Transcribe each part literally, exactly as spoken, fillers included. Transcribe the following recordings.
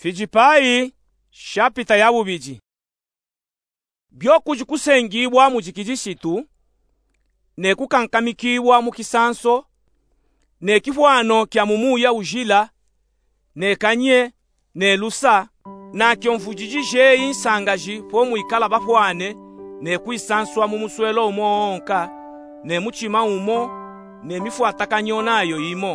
Fijipai shapita ya bubiji. Byokuji kusengibwa mu chikijishitu, ne kukankamikibwa mu kisanso, ne kifwano kya mumuya ujila, ne kanye, ne lusa, na kyomfujijije insangaji po muikala bafwane, ne kuisanswa mu muswelo umo onka, ne muchima umo, ne mifuataka nayo imo.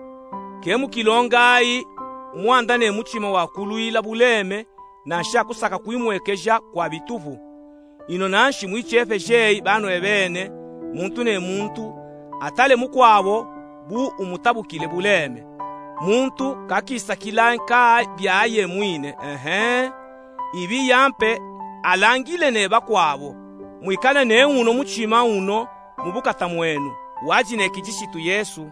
Kemu kilongai, mwanda ne muchima wa kuluila buleme, na sha kusaka kuimwekeja kwa bitufu. Ino nanshi mwichefe jei bano ebene, muntu ne muntu, atale mukwabo bu umutabukile buleme. Muntu kakisa kilanka byaye mwine, ehe, ibi yampe alangile ne bakwabo. Mwikale ne uno muchima uno, mubukata mwenu, wajine kijishitu Yesu.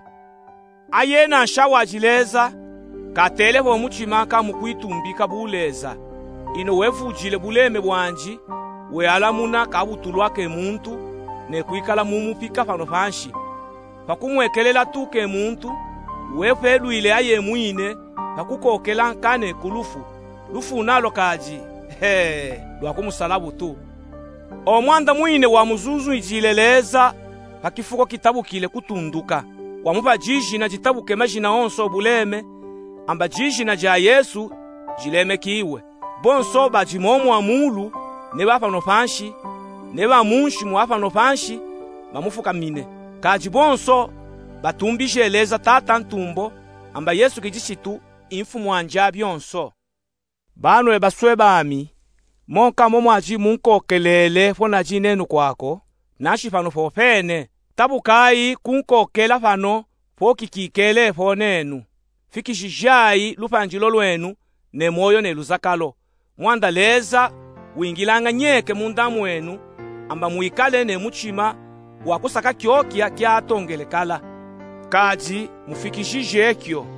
Aye na sha wajileza, katele ho muchima ka mukwitumbika buleza. Ino wefujile buleme bwanji, we alamuna kabutulwa ke muntu, ne kuikala mumupika fano fanshi. Pakumwekelela tu ke muntu, wefelu ile aye mwine, pakukokela kane kulufu, lufu nalo kaji, he, lwakumusalabu tu. Omwanda mwine wa muzuzu ijileleza, pakifuko kitabu kile kutunduka. Wamupa jiji na jitabu ke majina onso buleme, amba jiji na ja Yesu, jileme kiwe. Bonso ba jimomu wa mulu, ne bafano fanshi, ne ba munshi muafano fanshi, bamufuka mine. Kaji bonso, batumbishe eleza tata ntumbo, amba Yesu kijishitu, infu mwanja byonso. Bano e baswe bami, monka momo aji munko kelele fona jinenu kwako, nashi fano fofene, tabu kai kunko kela fano, foki kikele fonenu. Fikishijai lupanjilo lwenu, ne moyo ne luzakalo. Mwanda leza, wingilanga nyeke mundamu wenu, amba muikale ne muchima, wakusaka kyokia kia atongelekala. Kaji mufikishije ekyo.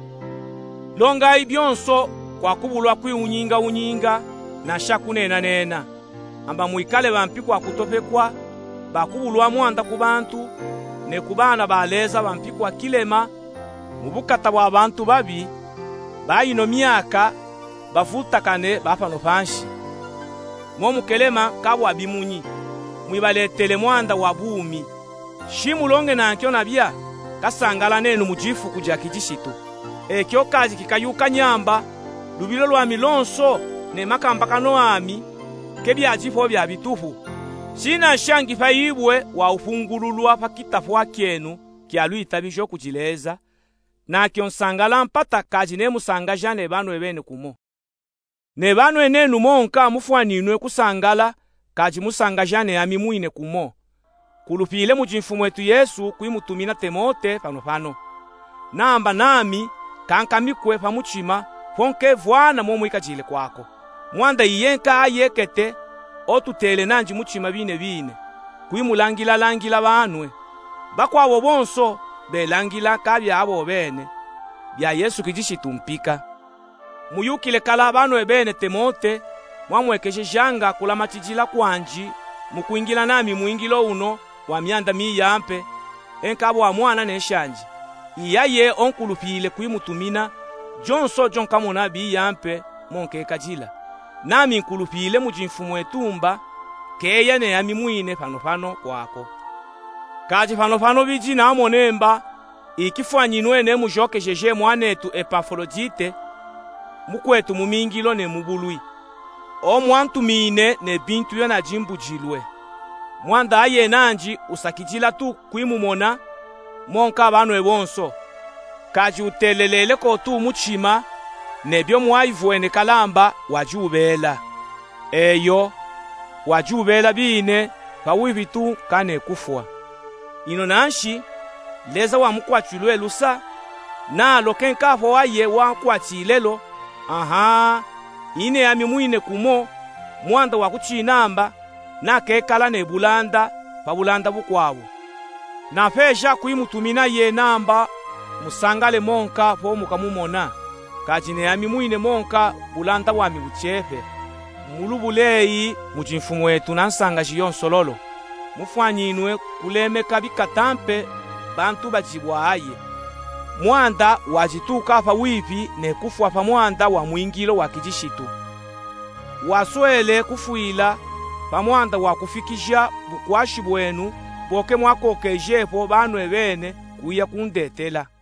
Longa ibyonso kwa kubulwa kwi unyinga unyinga, na shakunena nena. Amba muikale bampi kwa kutopekwa, bakubulwa mwanda kubantu, ne kubana baleza bampi kwa kilema, mubukata wa bantu babi, bayino miaka, bafutakane bafano fanshi. Momu kelema kabu abimunyi, mwibaletele mwanda wa bumi. Shimu longe na nkyo nabia, kasangala nenu mujifu kuja kijishitu. E kyo kazi kikayuka nyamba, lubilo lwa milonso, ne makambakano ami, kebi ajifo bya bitufu. Shina shangi faibwe wa ufungululwa pakitafu wa kienu, kialu itabisho kujileza, na kionsangala mpata kaji ne musangaja ne banu ebene kumo. Ne banu enenu monka mufuaninwe kusangala, kaji musangaja ne ami muine kumo. Kulupile mujinfu mwetu Yesu kuimutumina Temote fano fano. Namba nami kankamikwe pa muchima fonke vwana momwika jile kwako. Mwanda iyenka ayekete otutele nanji muchima bine bine. Kuimulangila langila banwe. Bakwa abo bonso belangila kabya abo bene. Bya Yesu kijishitu mpika. Muyukile kala banwe bene Temote mwamwekeje janga kula matijila kwanji mukuingila nami muingilo uno wa myanda miyampe enkabo wa mwana neshanji. Iyaye onkulupile kuimutumina jonso jonkamona biyampe monke kajila. Nami nkulupile mujinfu mwetumba keya ne yami mwine fano fano kwako. Kaji fano fano biji na amonemba ikifwanyinwe ne mujoke jeje mwanetu Epafrodite mukwetu mumingilo ne mubului. O mwantu mine ne bintu yo na jimbu jilwe. Mwanda aye nanji usakijila tu kuimumona monka abantu ebonso. Kaji utelelele ko tu muchima nebyo mwaivwene kalamba wajubela. Eyo wajubela bine pawivitu kane kufwa. Ino nanshi leza wa mkwachulwe lusa na lokenkafo waye wa kwachilelo. Aha, ine yami muine kumo mwanda wa kuchinamba na kekala ne bulanda pa bulanda bukwabo. Na fesha kuimutumina ye namba musangale monka po mukamumona. Kajine yami muine monka bulanda wami buchefe. Mulubuleyi mujinfu mwetu nansanga jiyonsololo. Mufwanyinwe kuleme kabikatampe bantu bajibwa aye. mwanda wajituka pa wipi ne kufwa pa mwanda wa mwingilo wa kijishitu. Waswele kufuila pa mwanda wa kufikisha bukwashi bwenu boke mwakokejepo banwe bene kuya kundetela.